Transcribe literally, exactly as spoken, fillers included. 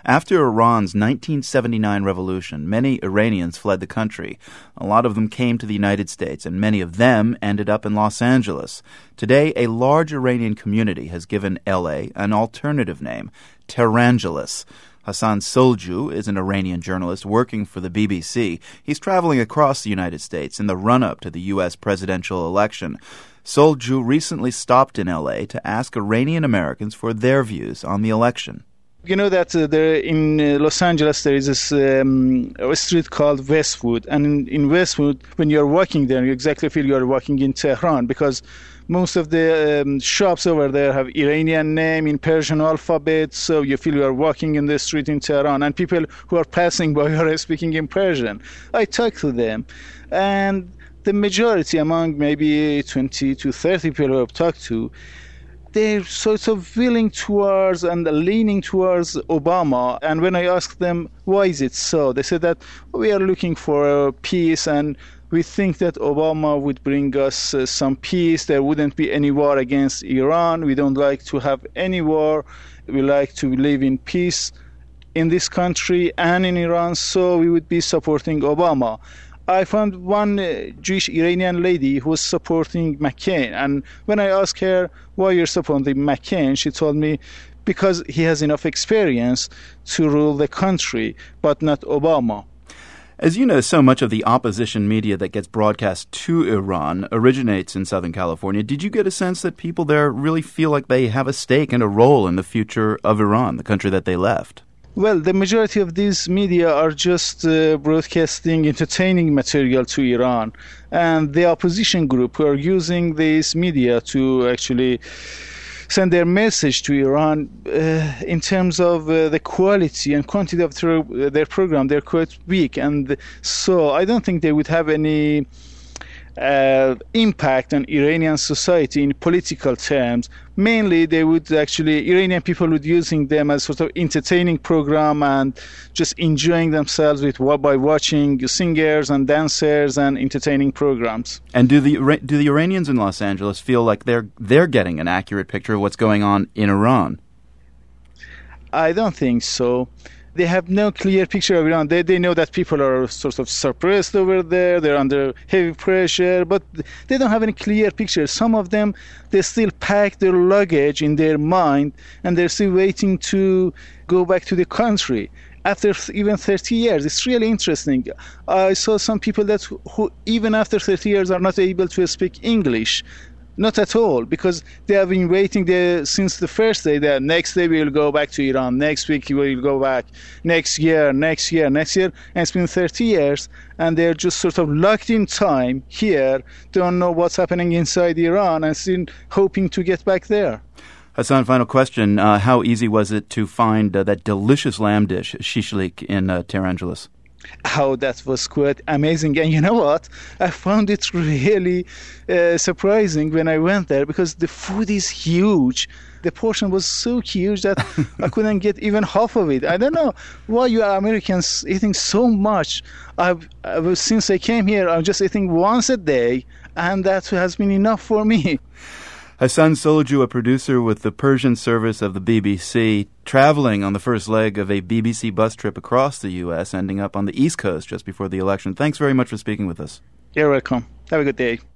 After Iran's nineteen seventy-nine revolution, many Iranians fled the country. A lot of them came to the United States, and many of them ended up in Los Angeles. Today, a large Iranian community has given L A an alternative name, Tehrangeles. Hassan Solju is an Iranian journalist working for the B B C. He's traveling across the United States in the run-up to the U S presidential election. Solju recently stopped in L A to ask Iranian Americans for their views on the election. You know that uh, there in uh, Los Angeles there is this um, a street called Westwood, and in, in Westwood, when you're walking there, you exactly feel you're walking in Tehran, because most of the um, shops over there have Iranian name in Persian alphabet, so you feel you're walking in the street in Tehran, and people who are passing by are speaking in Persian. I talk to them, and the majority, among maybe twenty to thirty people who I've talked to, they're sort of willing towards and leaning towards Obama. And when I asked them, why is it so? They said that we are looking for peace, and we think that Obama would bring us uh, some peace. There wouldn't be any war against Iran. We don't like to have any war. We like to live in peace in this country and in Iran, so we would be supporting Obama. I found one uh, Jewish Iranian lady who was supporting McCain, and when I asked her why you're supporting McCain, she told me because he has enough experience to rule the country, but not Obama. As you know, so much of the opposition media that gets broadcast to Iran originates in Southern California. Did you get a sense that people there really feel like they have a stake and a role in the future of Iran, the country that they left? Well, the majority of these media are just uh, broadcasting entertaining material to Iran. And the opposition group who are using this media to actually send their message to Iran uh, in terms of uh, the quality and quantity of their, uh, their program, they're quite weak. And so I don't think they would have any Uh, impact on Iranian society in political terms. Mainly, they would actually, Iranian people would using them as sort of entertaining program and just enjoying themselves with by watching singers and dancers and entertaining programs. And do the do the Iranians in Los Angeles feel like they're they're getting an accurate picture of what's going on in Iran? I don't think so. They have no clear picture of Iran. They they know that people are sort of suppressed over there. They're under heavy pressure, but they don't have any clear picture. Some of them, they still pack their luggage in their mind, and they're still waiting to go back to the country after even thirty years. It's really interesting. I saw some people that who even after thirty years are not able to speak English. Not at all, because they have been waiting there since the first day. That next day we will go back to Iran. Next week we will go back. Next year, next year, next year. And it's been thirty years, and they're just sort of locked in time here. Don't know what's happening inside Iran, and still hoping to get back there. Hassan, final question. Uh, how easy was it to find uh, that delicious lamb dish, shishlik, in uh, Tehrangeles? Oh, that was quite amazing. And you know what? I found it really uh, surprising when I went there, because the food is huge. The portion was so huge that I couldn't get even half of it. I don't know why you Americans eating so much. I've, I've, since I came here, I'm just eating once a day, and that has been enough for me. Hassan Solju, a producer with the Persian service of the B B C, traveling on the first leg of a B B C bus trip across the U S, ending up on the East Coast just before the election. Thanks very much for speaking with us. You're welcome. Have a good day.